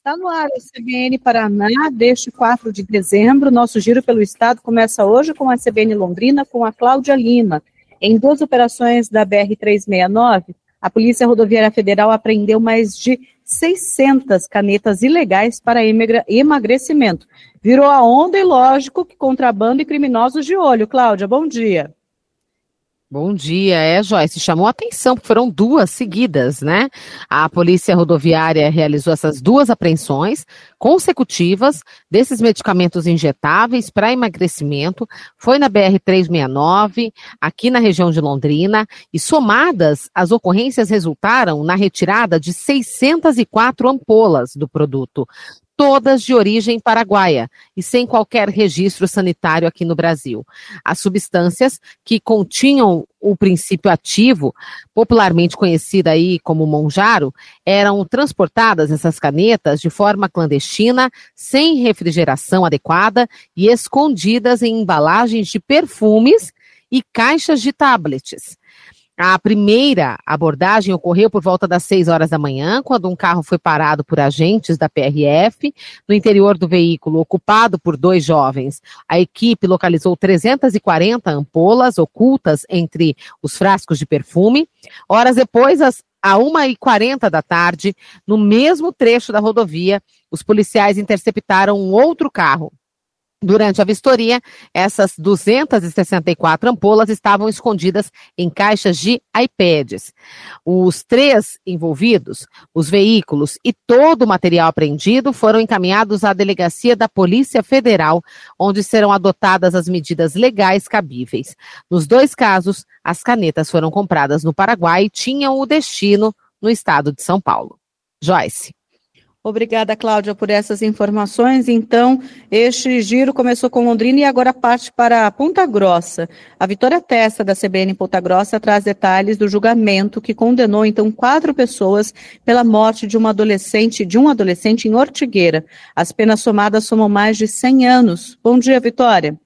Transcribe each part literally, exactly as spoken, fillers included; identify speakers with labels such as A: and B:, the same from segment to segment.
A: Está no ar a C B N Paraná, deste quatro de dezembro. Nosso giro pelo estado começa hoje com a C B N Londrina, com a Cláudia Lima. Em duas operações da B R trezentos e sessenta e nove, a Polícia Rodoviária Federal apreendeu mais de seiscentas canetas ilegais para emagrecimento. Virou a onda e lógico que contrabando e criminosos de olho. Cláudia, bom dia.
B: Bom dia, é, Joyce, chamou a atenção, porque foram duas seguidas, né? A Polícia Rodoviária realizou essas duas apreensões consecutivas desses medicamentos injetáveis para emagrecimento, foi na B R trezentos e sessenta e nove, aqui na região de Londrina, e somadas, as ocorrências resultaram na retirada de seiscentas e quatro ampolas do produto, todas de origem paraguaia e sem qualquer registro sanitário aqui no Brasil. As substâncias que continham o princípio ativo, popularmente conhecida aí como Monjaro, eram transportadas, essas canetas, de forma clandestina, sem refrigeração adequada e escondidas em embalagens de perfumes e caixas de tablets. A primeira abordagem ocorreu por volta das seis horas da manhã, quando um carro foi parado por agentes da P R F. No interior do veículo, ocupado por dois jovens, a equipe localizou trezentas e quarenta ampolas ocultas entre os frascos de perfume. Horas depois, às a uma e quarenta da tarde, no mesmo trecho da rodovia, os policiais interceptaram um outro carro. Durante a vistoria, essas duzentas e sessenta e quatro ampolas estavam escondidas em caixas de iPads. Os três envolvidos, os veículos e todo o material apreendido foram encaminhados à delegacia da Polícia Federal, onde serão adotadas as medidas legais cabíveis. Nos dois casos, as canetas foram compradas no Paraguai e tinham o destino no estado de São Paulo. Joyce.
A: Obrigada, Cláudia, por essas informações. Então, este giro começou com Londrina e agora parte para Ponta Grossa. A Vitória Testa, da C B N em Ponta Grossa, traz detalhes do julgamento que condenou, então, quatro pessoas pela morte de uma adolescente, de um adolescente em Ortigueira. As penas somadas somam mais de cem anos. Bom dia, Vitória.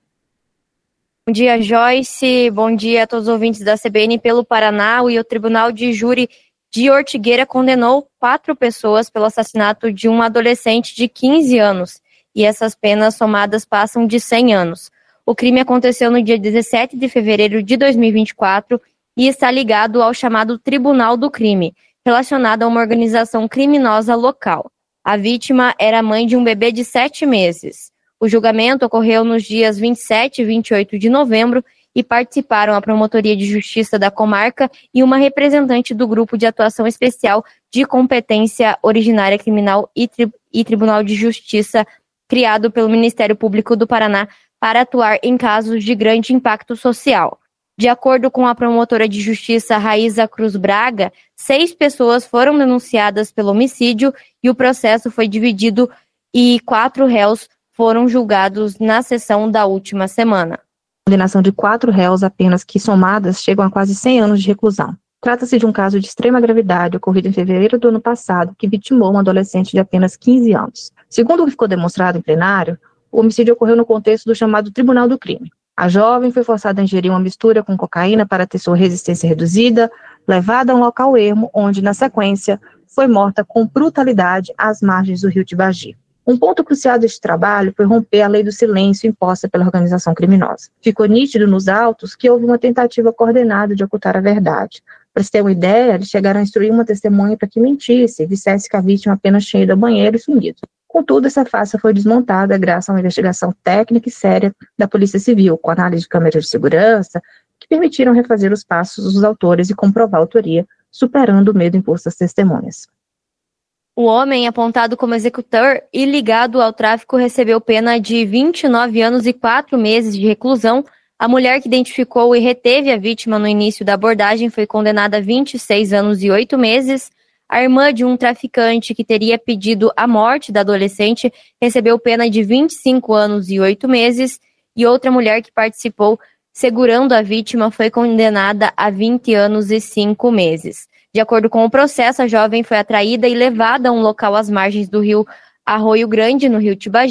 C: Bom dia, Joyce. Bom dia a todos os ouvintes da C B N pelo Paraná. E o Tribunal de Júri de Ortigueira condenou quatro pessoas pelo assassinato de um adolescente de quinze anos, e essas penas somadas passam de cem anos. O crime aconteceu no dia dezessete de fevereiro de dois mil e vinte e quatro e está ligado ao chamado Tribunal do Crime, relacionado a uma organização criminosa local. A vítima era mãe de um bebê de sete meses. O julgamento ocorreu nos dias vinte e sete e vinte e oito de novembro e participaram a Promotoria de Justiça da Comarca e uma representante do Grupo de Atuação Especial de Competência Originária Criminal e, tri- e Tribunal de Justiça, criado pelo Ministério Público do Paraná para atuar em casos de grande impacto social. De acordo com a promotora de Justiça Raíza Cruz Braga, seis pessoas foram denunciadas pelo homicídio e o processo foi dividido e quatro réus foram julgados na sessão da última semana.
D: Condenação de quatro réus apenas que, somadas, chegam a quase cem anos de reclusão. Trata-se de um caso de extrema gravidade ocorrido em fevereiro do ano passado, que vitimou um adolescente de apenas quinze anos. Segundo o que ficou demonstrado em plenário, o homicídio ocorreu no contexto do chamado Tribunal do Crime. A jovem foi forçada a ingerir uma mistura com cocaína para ter sua resistência reduzida, levada a um local ermo, onde, na sequência, foi morta com brutalidade às margens do rio Tibagi. Um ponto crucial deste trabalho foi romper a lei do silêncio imposta pela organização criminosa. Ficou nítido nos autos que houve uma tentativa coordenada de ocultar a verdade. Para se ter uma ideia, eles chegaram a instruir uma testemunha para que mentisse e dissesse que a vítima apenas tinha ido ao banheiro e sumido. Contudo, essa farsa foi desmontada graças a uma investigação técnica e séria da Polícia Civil, com análise de câmeras de segurança, que permitiram refazer os passos dos autores e comprovar a autoria, superando o medo imposto às testemunhas.
C: O homem, apontado como executor e ligado ao tráfico, recebeu pena de vinte e nove anos e quatro meses de reclusão. A mulher que identificou e reteve a vítima no início da abordagem foi condenada a vinte e seis anos e oito meses. A irmã de um traficante que teria pedido a morte da adolescente recebeu pena de vinte e cinco anos e oito meses. E outra mulher que participou segurando a vítima foi condenada a vinte anos e cinco meses. De acordo com o processo, a jovem foi atraída e levada a um local às margens do rio Arroio Grande, no rio Tibagi,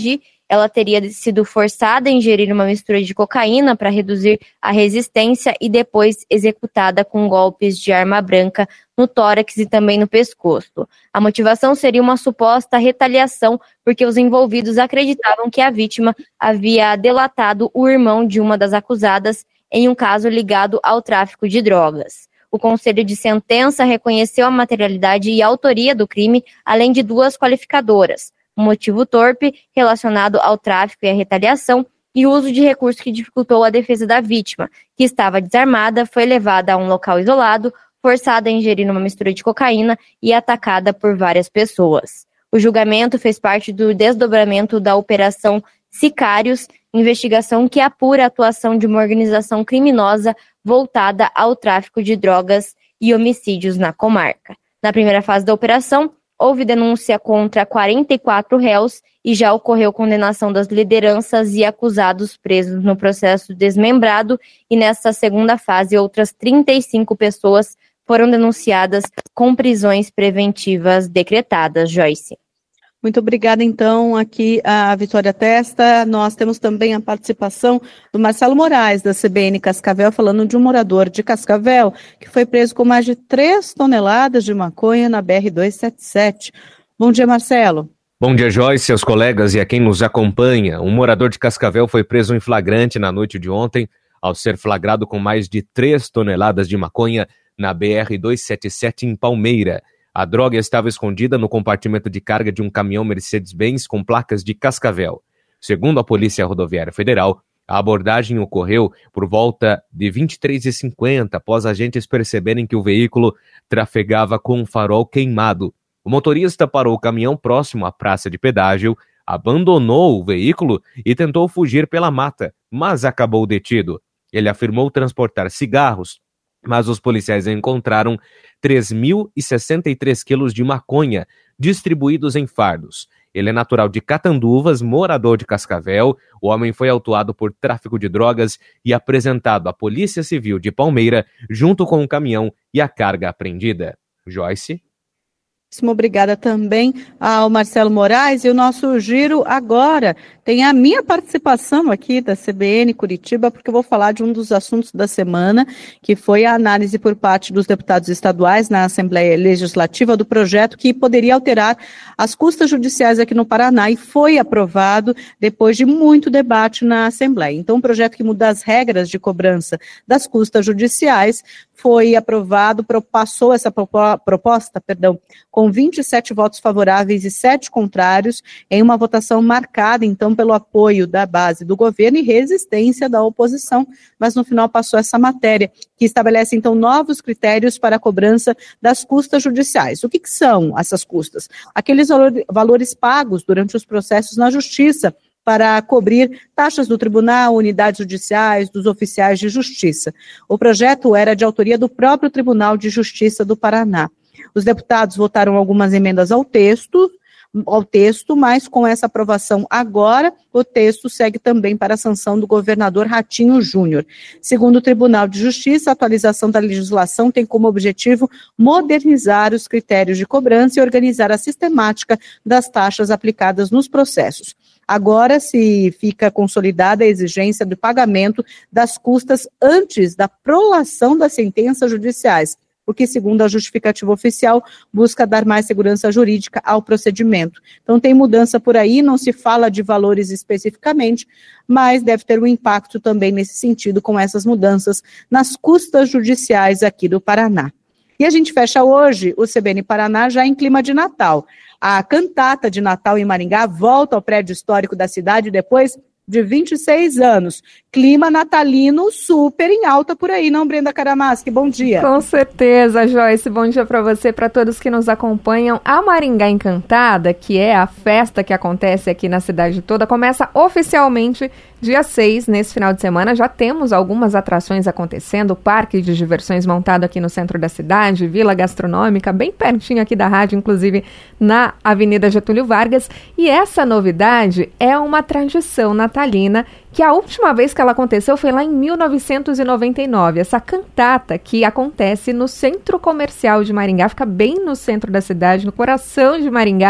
C: Ela teria sido forçada a ingerir uma mistura de cocaína para reduzir a resistência e depois executada com golpes de arma branca no tórax e também no pescoço. A motivação seria uma suposta retaliação, porque os envolvidos acreditavam que a vítima havia delatado o irmão de uma das acusadas em um caso ligado ao tráfico de drogas. O Conselho de Sentença reconheceu a materialidade e a autoria do crime, além de duas qualificadoras: um motivo torpe relacionado ao tráfico e à retaliação e o uso de recurso que dificultou a defesa da vítima, que estava desarmada, foi levada a um local isolado, forçada a ingerir uma mistura de cocaína e atacada por várias pessoas. O julgamento fez parte do desdobramento da Operação Sicários, investigação que apura a atuação de uma organização criminosa voltada ao tráfico de drogas e homicídios na comarca. Na primeira fase da operação, houve denúncia contra quarenta e quatro réus e já ocorreu condenação das lideranças e acusados presos no processo desmembrado, e nessa segunda fase outras trinta e cinco pessoas foram denunciadas com prisões preventivas decretadas. Joyce.
A: Muito obrigada, então, aqui a Vitória Testa. Nós temos também a participação do Marcelo Moraes, da C B N Cascavel, falando de um morador de Cascavel que foi preso com mais de três toneladas de maconha na B R duzentos e setenta e sete. Bom dia, Marcelo.
E: Bom dia, Joyce, aos colegas e a quem nos acompanha. Um morador de Cascavel foi preso em flagrante na noite de ontem, ao ser flagrado com mais de três toneladas de maconha na B R duzentos e setenta e sete em Palmeira. A droga estava escondida no compartimento de carga de um caminhão Mercedes-Benz com placas de Cascavel. Segundo a Polícia Rodoviária Federal, a abordagem ocorreu por volta de vinte e três e cinquenta, após agentes perceberem que o veículo trafegava com um farol queimado. O motorista parou o caminhão próximo à praça de pedágio, abandonou o veículo e tentou fugir pela mata, mas acabou detido. Ele afirmou transportar cigarros, mas os policiais encontraram três mil e sessenta e três quilos de maconha distribuídos em fardos. Ele é natural de Catanduvas, morador de Cascavel. O homem foi autuado por tráfico de drogas e apresentado à Polícia Civil de Palmeira, junto com o caminhão e a carga apreendida. Joyce?
A: Obrigada também ao Marcelo Moraes. E o nosso giro agora tem a minha participação aqui da C B N Curitiba, porque eu vou falar de um dos assuntos da semana, que foi a análise por parte dos deputados estaduais na Assembleia Legislativa do projeto que poderia alterar as custas judiciais aqui no Paraná, e foi aprovado depois de muito debate na Assembleia. Então, um projeto que muda as regras de cobrança das custas judiciais foi aprovado, passou essa proposta, perdão, com vinte e sete votos favoráveis e sete contrários, em uma votação marcada, então, pelo apoio da base do governo e resistência da oposição, mas no final passou essa matéria, que estabelece, então, novos critérios para a cobrança das custas judiciais. O que, que são essas custas? Aqueles valores pagos durante os processos na Justiça, para cobrir taxas do tribunal, unidades judiciais, dos oficiais de justiça. O projeto era de autoria do próprio Tribunal de Justiça do Paraná. Os deputados votaram algumas emendas ao texto, ao texto, mas com essa aprovação agora, o texto segue também para a sanção do governador Ratinho Júnior. Segundo o Tribunal de Justiça, a atualização da legislação tem como objetivo modernizar os critérios de cobrança e organizar a sistemática das taxas aplicadas nos processos. Agora se fica consolidada a exigência do pagamento das custas antes da prolação das sentenças judiciais, o que, segundo a justificativa oficial, busca dar mais segurança jurídica ao procedimento. Então tem mudança por aí, não se fala de valores especificamente, mas deve ter um impacto também nesse sentido com essas mudanças nas custas judiciais aqui do Paraná. E a gente fecha hoje o C B N Paraná já em clima de Natal. A cantata de Natal em Maringá volta ao prédio histórico da cidade depois de vinte e seis anos. Clima natalino super em alta por aí, não, Brenda Caramaschi? Bom dia.
F: Com certeza, Joyce. Bom dia para você, para todos que nos acompanham. A Maringá Encantada, que é a festa que acontece aqui na cidade toda, começa oficialmente dia seis, nesse final de semana. Já temos algumas atrações acontecendo, parque de diversões montado aqui no centro da cidade, vila gastronômica, bem pertinho aqui da rádio, inclusive na Avenida Getúlio Vargas. E essa novidade é uma tradição natalina, que a última vez que ela aconteceu foi lá em mil novecentos e noventa e nove. Essa cantata que acontece no Centro Comercial de Maringá, fica bem no centro da cidade, no coração de Maringá,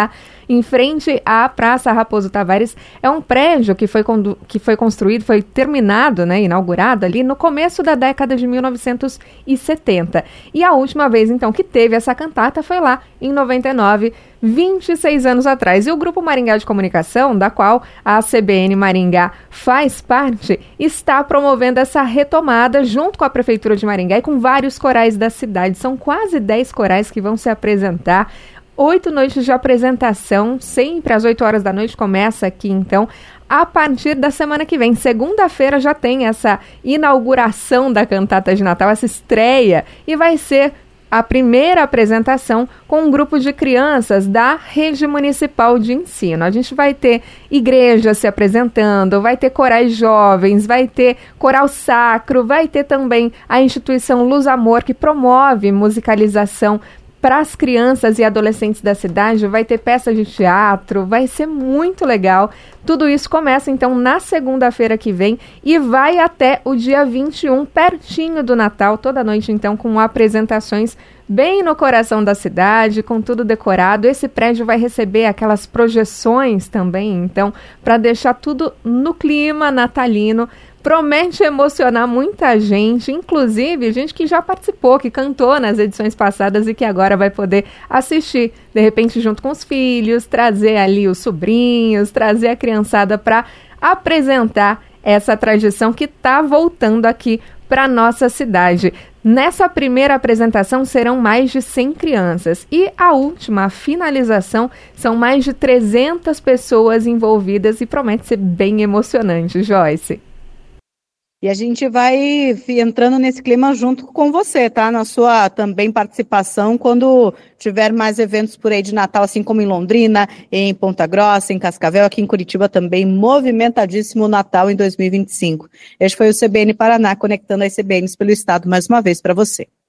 F: em frente à Praça Raposo Tavares. É um prédio que foi, condu- que foi construído, foi terminado, né, inaugurado ali no começo da década de mil novecentos e setenta. E a última vez, então, que teve essa cantata foi lá em noventa e nove, vinte e seis anos atrás. E o Grupo Maringá de Comunicação, da qual a C B N Maringá faz parte, está promovendo essa retomada junto com a Prefeitura de Maringá e com vários corais da cidade. São quase dez corais que vão se apresentar. Oito noites de apresentação, sempre às oito horas da noite, começa aqui, então, a partir da semana que vem. Segunda-feira já tem essa inauguração da cantata de Natal, essa estreia, e vai ser a primeira apresentação com um grupo de crianças da Rede Municipal de Ensino. A gente vai ter igrejas se apresentando, vai ter corais jovens, vai ter coral sacro, vai ter também a instituição Luz Amor, que promove musicalização para as crianças e adolescentes da cidade, vai ter peças de teatro, vai ser muito legal. Tudo isso começa, então, na segunda-feira que vem e vai até o dia vinte e um, pertinho do Natal, toda noite, então, com apresentações bem no coração da cidade, com tudo decorado. Esse prédio vai receber aquelas projeções também, então, para deixar tudo no clima natalino. Promete emocionar muita gente, inclusive gente que já participou, que cantou nas edições passadas e que agora vai poder assistir, de repente junto com os filhos, trazer ali os sobrinhos, trazer a criançada para apresentar essa tradição que está voltando aqui para nossa cidade. Nessa primeira apresentação serão mais de cem crianças e a última, a finalização, são mais de trezentas pessoas envolvidas e promete ser bem emocionante, Joyce.
A: E a gente vai entrando nesse clima junto com você, tá? Na sua também participação, quando tiver mais eventos por aí de Natal, assim como em Londrina, em Ponta Grossa, em Cascavel, aqui em Curitiba também, movimentadíssimo Natal em dois mil e vinte e cinco. Este foi o C B N Paraná, conectando as C B Ns pelo estado mais uma vez para você.